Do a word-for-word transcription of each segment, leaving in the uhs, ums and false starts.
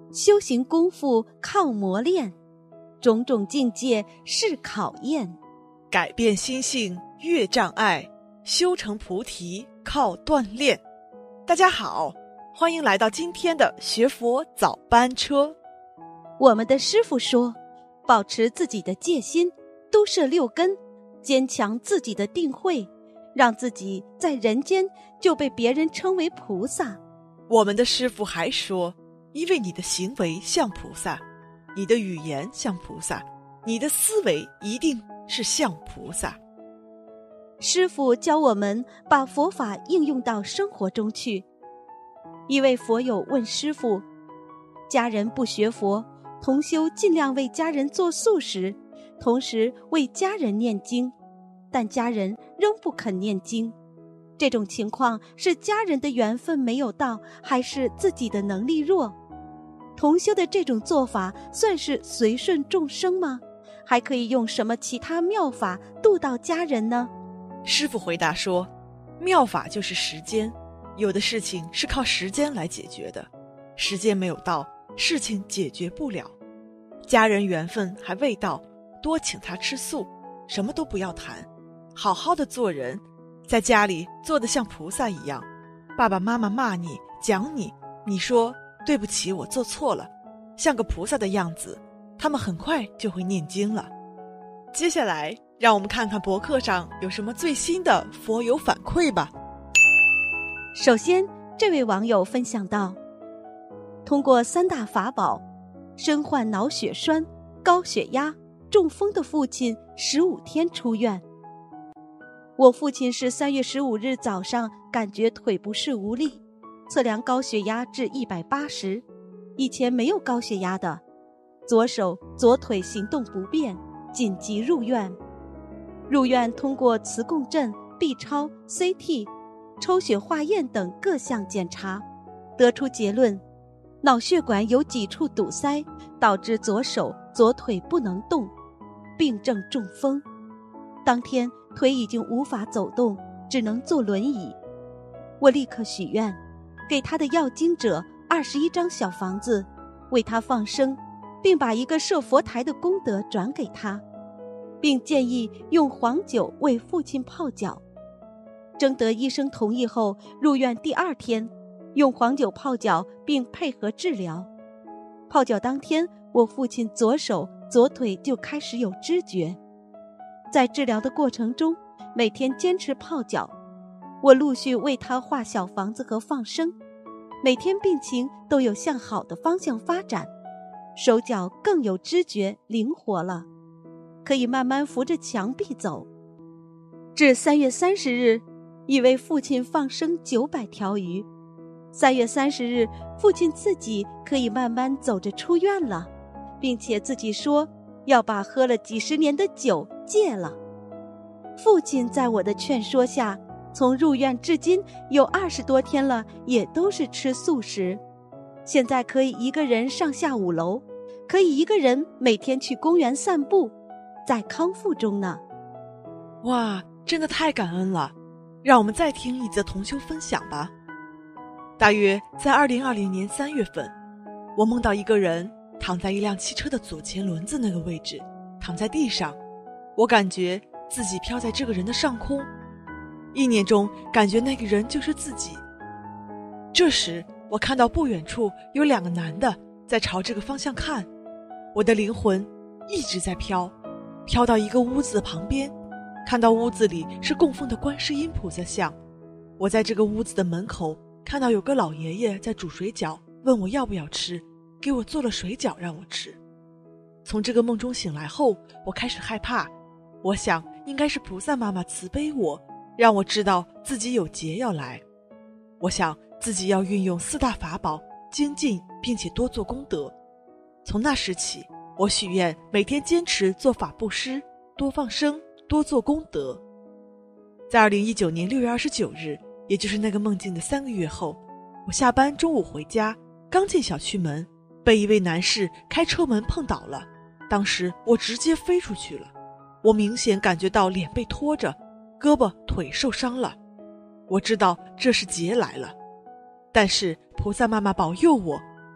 修行功夫靠磨练，种种境界是考验。 改变心性越障碍，修成菩提靠锻炼。大家好，欢迎来到今天的学佛早班车。 我们的师父说，保持自己的戒心，都摄六根，坚强自己的定慧，让自己在人间就被别人称为菩萨。 我们的师父还说，因为你的行为像菩萨，你的语言像菩萨，你的思维一定是像菩萨。 师父教我们把佛法应用到生活中去。一位佛友问师父，家人不学佛，同修尽量为家人做素食，同时为家人念经，但家人仍不肯念经，这种情况是家人的缘分没有到，还是自己的能力弱？同修的这种做法算是随顺众生吗？还可以用什么其他妙法度到家人呢？ 师父回答说，妙法就是时间，有的事情是靠时间来解决的，时间没有到，事情解决不了。家人缘分还未到，多请他吃素，什么都不要谈，好好的做人，在家里做得像菩萨一样。爸爸妈妈骂你讲你，你说对不起，我做错了，像个菩萨的样子，他们很快就会念经了。接下来让我们看看博客上有什么最新的佛友反馈吧。 首先，这位网友分享到，通过三大法宝，身患脑血栓、高血压、中风的父亲十五天出院。我父亲是三月十五日早上感觉腿不适无力，测量高血压至一百八十，以前没有高血压的，左手左腿行动不便，紧急入院。入院通过磁共振、B 超、C T、抽血化验等各项检查，得出结论，脑血管有几处堵塞，导致左手左腿不能动，病症中风。当天腿已经无法走动，只能坐轮椅。我立刻许愿，给他的要经者二十一张小房子，为他放生，并把一个设佛台的功德转给他，并建议用黄酒为父亲泡脚。征得医生同意后，入院第二天用黄酒泡脚并配合治疗。泡脚当天，我父亲左手左腿就开始有知觉。在治疗的过程中，每天坚持泡脚，我陆续为他画小房子和放生，每天病情都有向好的方向发展，手脚更有知觉灵活了，可以慢慢扶着墙壁走。至三月三十日，已为父亲放生九百条鱼。三月三十日，父亲自己可以慢慢走着出院了，并且自己说要把喝了几十年的酒戒了。父亲在我的劝说下，从入院至今有二十多天了，也都是吃素食。现在可以一个人上下五楼，可以一个人每天去公园散步，在康复中呢。 哇，真的太感恩了。让我们再听一则同修分享吧。大约在二零二零年三月份，我梦到一个人躺在一辆汽车的左前轮子那个位置，躺在地上，我感觉自己飘在这个人的上空，意念中感觉那个人就是自己。这时我看到不远处有两个男的在朝这个方向看，我的灵魂一直在飘，飘到一个屋子的旁边，看到屋子里是供奉的观世音菩萨像。我在这个屋子的门口看到有个老爷爷在煮水饺，问我要不要吃，给我做了水饺让我吃。从这个梦中醒来后，我开始害怕，我想应该是菩萨妈妈慈悲我，让我知道自己有劫要来。我想自己要运用四大法宝精进，并且多做功德。从那时起，我许愿每天坚持做法布施，多放生，多做功德。在二零一九年六月二十九日，也就是那个梦境的三个月后，我下班中午回家，刚进小区门，被一位男士开车门碰倒了，当时我直接飞出去了。我明显感觉到脸被拖着，胳膊腿受伤了。我知道这是劫来了，但是菩萨妈妈保佑我，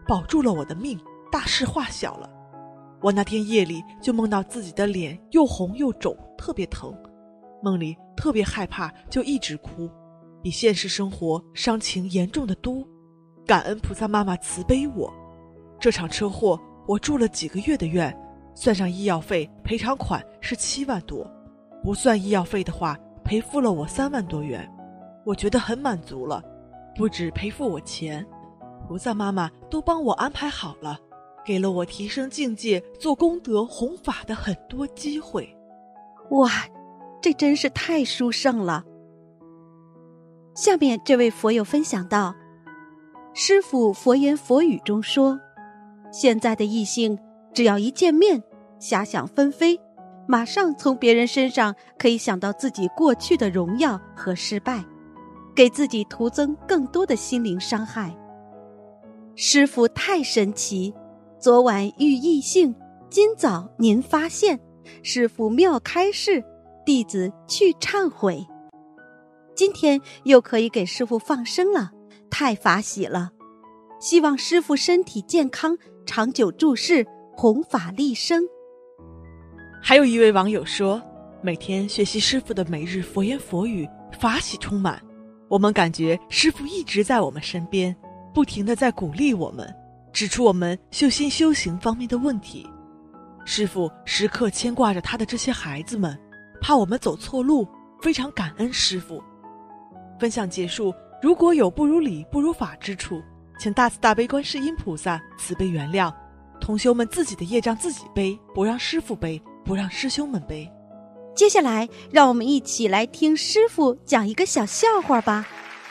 保住了我的命，大事化小了。我那天夜里就梦到自己的脸又红又肿，特别疼，梦里特别害怕，就一直哭，比现实生活伤情严重的多。感恩菩萨妈妈慈悲我。这场车祸我住了几个月的院，算上医药费，赔偿款是七万多，不算医药费的话，赔付了我三万多元。我觉得很满足了，不止赔付我钱，菩萨妈妈都帮我安排好了，给了我提升境界、做功德、弘法的很多机会。 哇，这真是太殊胜了。下面这位佛友分享到，师父佛言佛语中说，现在的异性只要一见面，遐想纷飞，马上从别人身上可以想到自己过去的荣耀和失败，给自己徒增更多的心灵伤害。师父太神奇，昨晚遇异性，今早您发现，师父妙开示，弟子去忏悔。今天又可以给师父放生了，太法喜了。希望师父身体健康，长久住世，弘法利生。 还有一位网友说，每天学习师父的每日佛言佛语，法喜充满。我们感觉师父一直在我们身边，不停地在鼓励我们，指出我们修心修行方面的问题。师父时刻牵挂着他的这些孩子们，怕我们走错路，非常感恩师父。分享结束，如果有不如理不如法之处，请大慈大悲观世音菩萨慈悲原谅，同修们自己的业障自己背，不让师父背，不让师兄们背。 接下来让我们一起来听师父讲一个小笑话吧。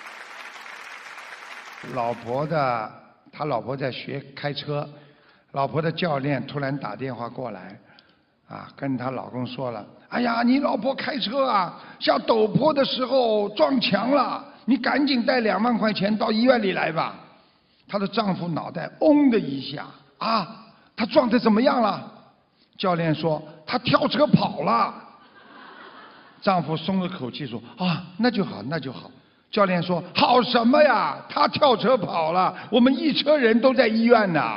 老婆的他老婆在学开车，老婆的教练突然打电话过来啊，跟她老公说了，哎呀，你老婆开车啊，下陡坡的时候撞墙了，你赶紧带两万块钱到医院里来吧。她的丈夫脑袋嗡的一下，啊，她撞得怎么样了？教练说她跳车跑了。丈夫松了口气说，啊，那就好那就好。教练说，好什么呀，她跳车跑了，我们一车人都在医院呢。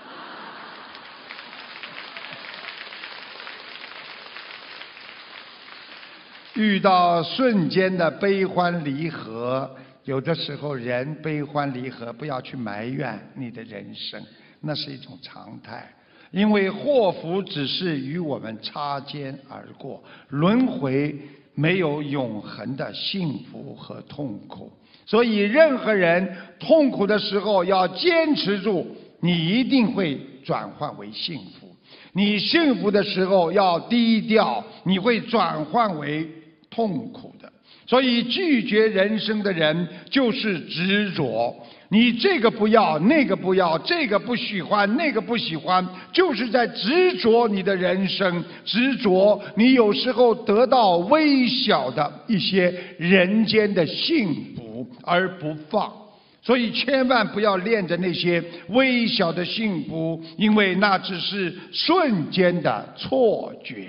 遇到瞬间的悲欢离合，有的时候人悲欢离合，不要去埋怨你的人生，那是一种常态。因为祸福只是与我们擦肩而过，轮回没有永恒的幸福和痛苦。所以任何人痛苦的时候要坚持住，你一定会转换为幸福。你幸福的时候要低调，你会转换为痛苦的。所以拒绝人生的人就是执着，你这个不要，那个不要，这个不喜欢，那个不喜欢，就是在执着你的人生，执着你有时候得到微小的一些人间的幸福而不放。所以千万不要恋着那些微小的幸福，因为那只是瞬间的错觉。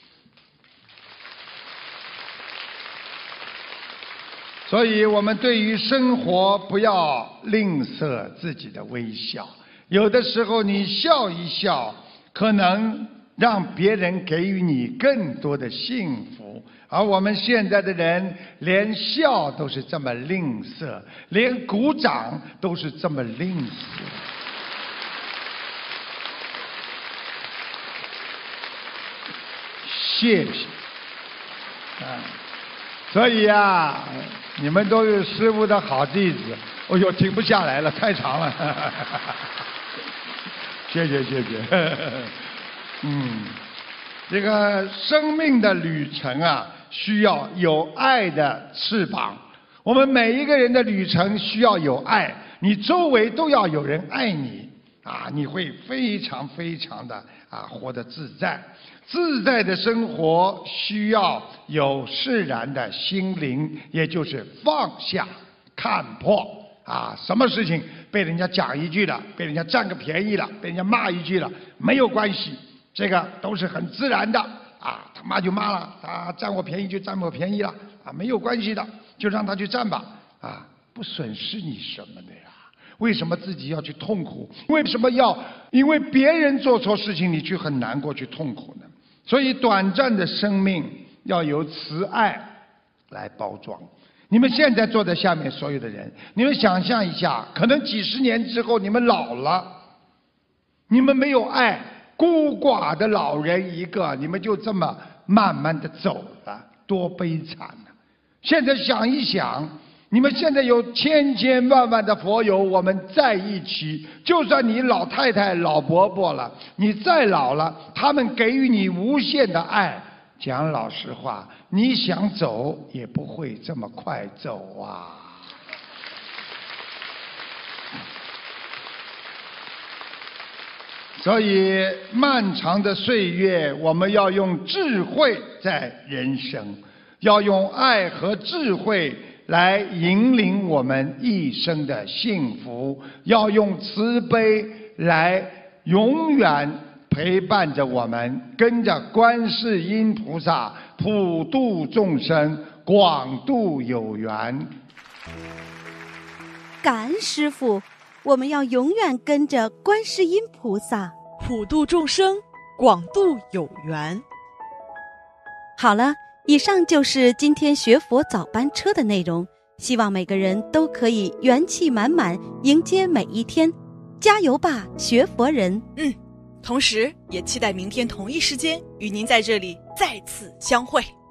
所以我们对于生活不要吝啬自己的微笑，有的时候你笑一笑，可能让别人给予你更多的幸福。而我们现在的人连笑都是这么吝啬，连鼓掌都是这么吝啬。谢谢啊，所以啊，你们都是师父的好弟子。哎呦，停不下来了，太长了。谢谢谢谢。嗯，这个生命的旅程啊，需要有爱的翅膀。我们每一个人的旅程需要有爱，你周围都要有人爱你啊，你会非常非常的啊活得自在。自在的生活需要有释然的心灵，也就是放下看破啊，什么事情被人家讲一句了，被人家占个便宜了，被人家骂一句了，没有关系，这个都是很自然的啊，他骂就骂了，他占我便宜就占我便宜了啊，没有关系的，就让他去占吧啊，不损失你什么的呀。 为什么自己要去痛苦？为什么要因为别人做错事情你去很难过去痛苦呢？所以短暂的生命要由慈爱来包装。你们现在坐在下面所有的人，你们想象一下，可能几十年之后你们老了，你们没有爱，孤寡的老人一个，你们就这么慢慢的走了，多悲惨啊！现在想一想，你们现在有千千万万的佛友，我们在一起，就算你老太太老伯伯了，你再老了，他们给予你无限的爱，讲老实话，你想走也不会这么快走啊。所以漫长的岁月，我们要用智慧在人生，要用爱和智慧来引领我们一生的幸福，要用慈悲来永远陪伴着我们，跟着观世音菩萨普度众生，广度有缘。 感恩师父，我们要永远跟着观世音菩萨普度众生，广度有缘。 好了，以上就是今天学佛早班车的内容，希望每个人都可以元气满满迎接每一天，加油吧，学佛人！ 嗯，同时也期待明天同一时间与您在这里再次相会。